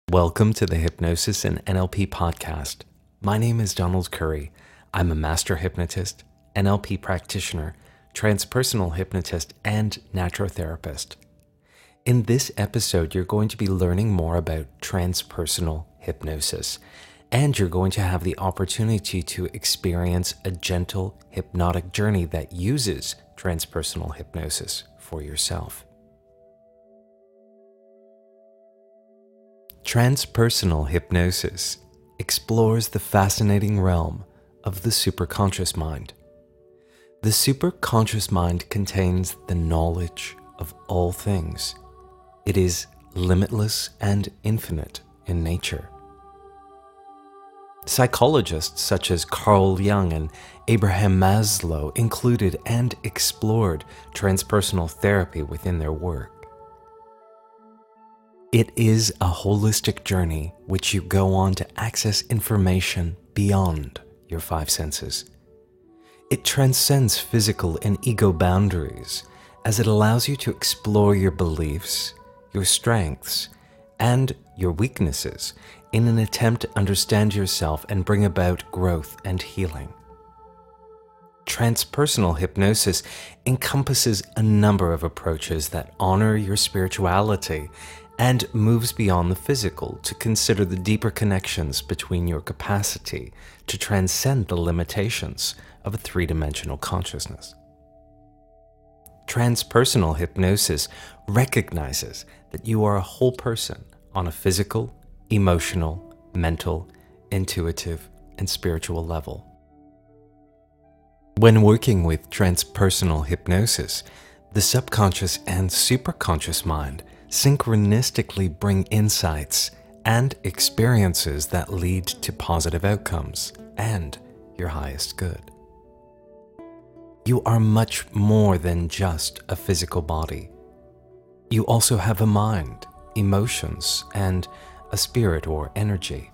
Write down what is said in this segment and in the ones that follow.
Welcome to the Hypnosis and NLP podcast. My name is Donald Curry. I'm a master hypnotist, NLP practitioner, transpersonal hypnotist, and naturotherapist. In this episode, you're going to be learning more about transpersonal hypnosis, and you're going to have the opportunity to experience a gentle hypnotic journey that uses transpersonal hypnosis for yourself. Transpersonal hypnosis explores the fascinating realm of the superconscious mind. The superconscious mind contains the knowledge of all things. It is limitless and infinite in nature. Psychologists such as Carl Jung and Abraham Maslow included and explored transpersonal therapy within their work. It is a holistic journey which you go on to access information beyond your five senses. It transcends physical and ego boundaries as it allows you to explore your beliefs, your strengths, and your weaknesses in an attempt to understand yourself and bring about growth and healing. Transpersonal hypnosis encompasses a number of approaches that honor your spirituality and moves beyond the physical to consider the deeper connections between your capacity to transcend the limitations of a three-dimensional consciousness. Transpersonal hypnosis recognizes that you are a whole person on a physical, emotional, mental, intuitive, and spiritual level. When working with transpersonal hypnosis, the subconscious and superconscious mind synchronistically bring insights and experiences that lead to positive outcomes and your highest good. You are much more than just a physical body. You also have a mind, emotions, and a spirit or energy.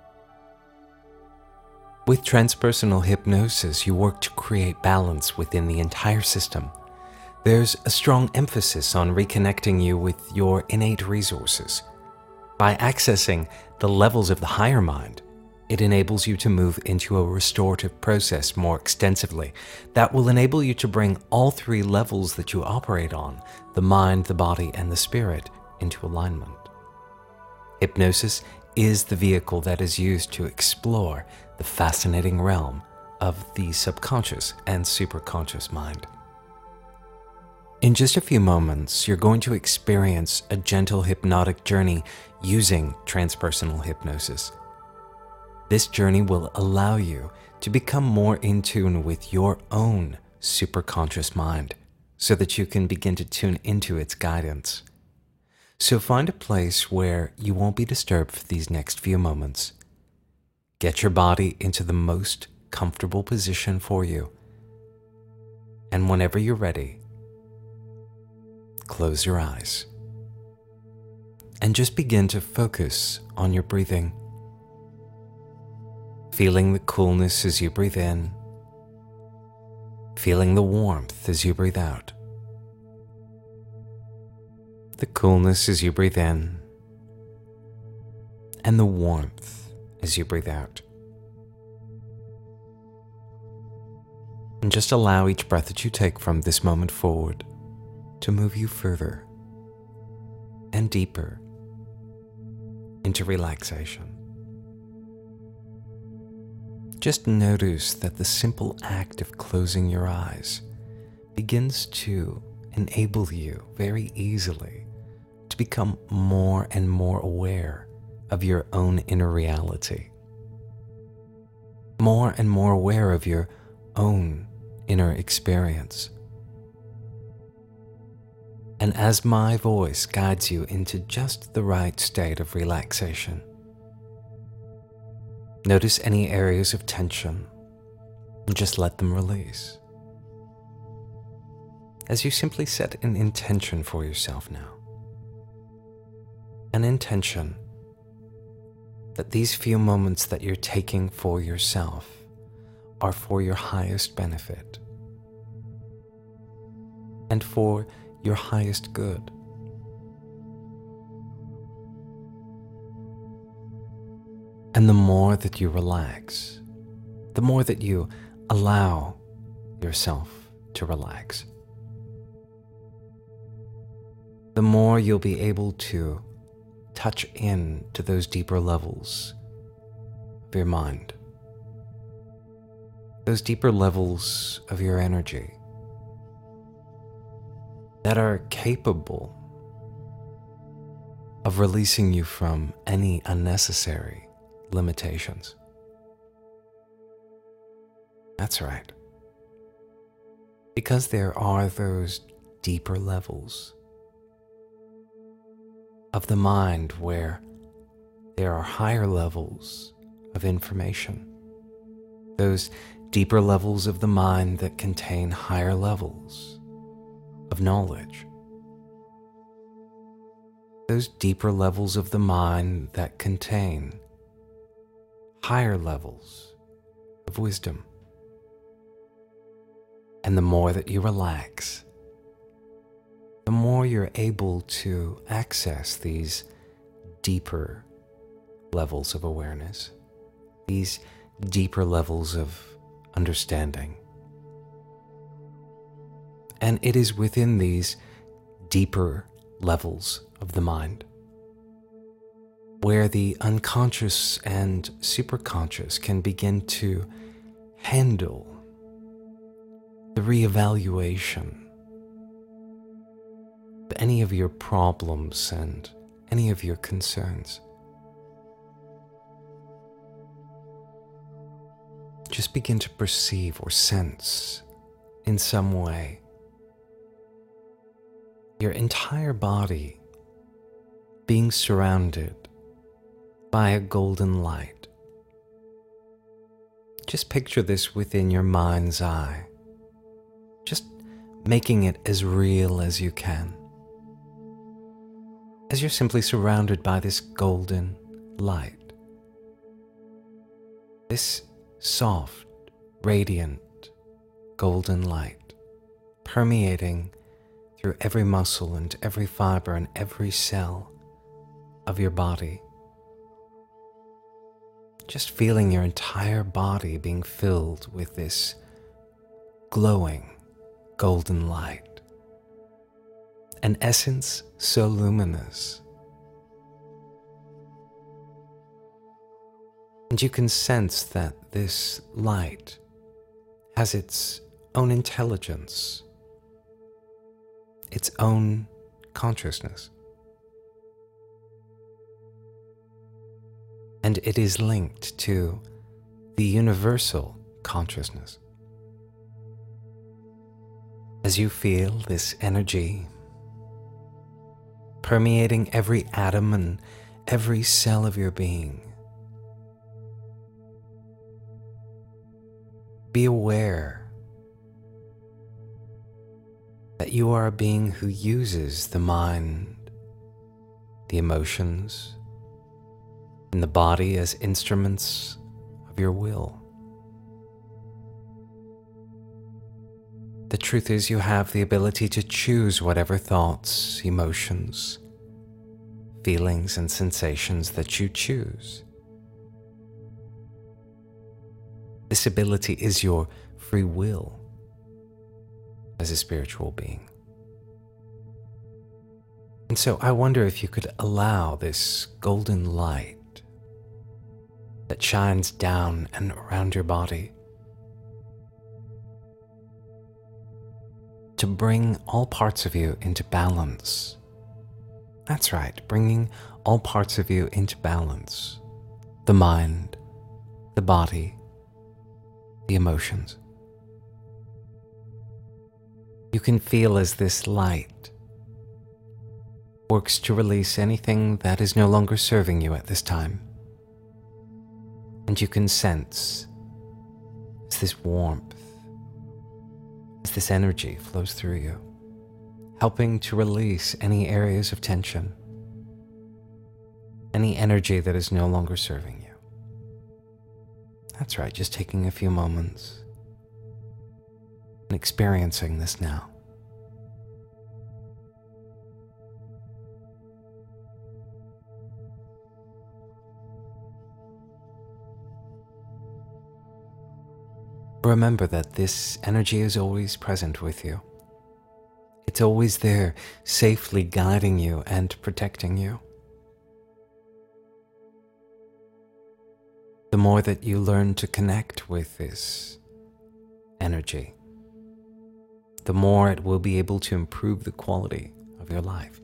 With transpersonal hypnosis, you work to create balance within the entire system. There's a strong emphasis on reconnecting you with your innate resources. By accessing the levels of the higher mind, it enables you to move into a restorative process more extensively that will enable you to bring all three levels that you operate on, the mind, the body, and the spirit, into alignment. Hypnosis is the vehicle that is used to explore the fascinating realm of the subconscious and superconscious mind. In just a few moments, you're going to experience a gentle hypnotic journey using transpersonal hypnosis. This journey will allow you to become more in tune with your own superconscious mind so that you can begin to tune into its guidance. So find a place where you won't be disturbed for these next few moments. Get your body into the most comfortable position for you. And whenever you're ready, close your eyes and just begin to focus on your breathing. Feeling the coolness as you breathe in, feeling the warmth as you breathe out. The coolness as you breathe in, and the warmth as you breathe out. And just allow each breath that you take from this moment forward to move you further and deeper into relaxation. Just notice that the simple act of closing your eyes begins to enable you very easily to become more and more aware of your own inner reality, more and more aware of your own inner experience. And as my voice guides you into just the right state of relaxation, notice any areas of tension and just let them release. As you simply set an intention for yourself now, an intention that these few moments that you're taking for yourself are for your highest benefit and for your highest good. And the more that you relax, the more that you allow yourself to relax, the more you'll be able to touch in to those deeper levels of your mind, those deeper levels of your energy that are capable of releasing you from any unnecessary limitations. That's right. Because there are those deeper levels of the mind where there are higher levels of information, those deeper levels of the mind that contain higher levels of knowledge, those deeper levels of the mind that contain higher levels of wisdom. And the more that you relax, the more you're able to access these deeper levels of awareness, these deeper levels of understanding. And it is within these deeper levels of the mind where the unconscious and superconscious can begin to handle the reevaluation of any of your problems and any of your concerns. Just begin to perceive or sense in some way your entire body being surrounded by a golden light. Just picture this within your mind's eye, just making it as real as you can, as you're simply surrounded by this golden light, this soft, radiant, golden light permeating through every muscle and every fiber and every cell of your body. Just feeling your entire body being filled with this glowing golden light, an essence so luminous. And you can sense that this light has its own intelligence, its own consciousness. And it is linked to the universal consciousness. As you feel this energy permeating every atom and every cell of your being, be aware that you are a being who uses the mind, the emotions, and the body as instruments of your will. The truth is, you have the ability to choose whatever thoughts, emotions, feelings, and sensations that you choose. This ability is your free will as a spiritual being. And so I wonder if you could allow this golden light that shines down and around your body to bring all parts of you into balance. That's right, bringing all parts of you into balance. The mind, the body, the emotions. You can feel as this light works to release anything that is no longer serving you at this time. And you can sense as this warmth, as this energy flows through you, helping to release any areas of tension, any energy that is no longer serving you. That's right, just taking a few moments and experiencing this now. Remember that this energy is always present with you. It's always there, safely guiding you and protecting you. The more that you learn to connect with this energy, the more it will be able to improve the quality of your life.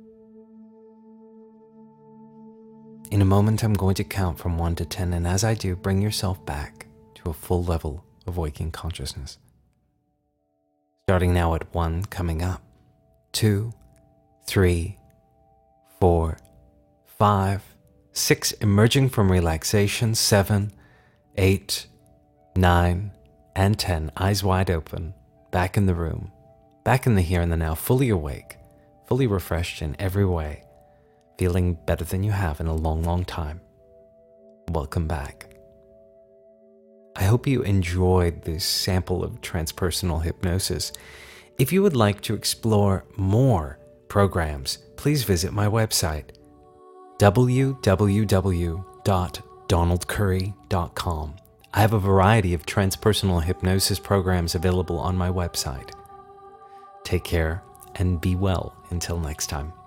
In a moment, I'm going to count from 1 to 10, and as I do, bring yourself back to a full level of waking consciousness. Starting now at 1, coming up, 2, 3, 4, 5, 6, emerging from relaxation, 7, 8, 9, and 10, eyes wide open, back in the room, back in the here and the now, fully awake, fully refreshed in every way, feeling better than you have in a long, long time. Welcome back. I hope you enjoyed this sample of transpersonal hypnosis. If you would like to explore more programs, please visit my website, www.donaldcurry.com. I have a variety of transpersonal hypnosis programs available on my website. Take care and be well until next time.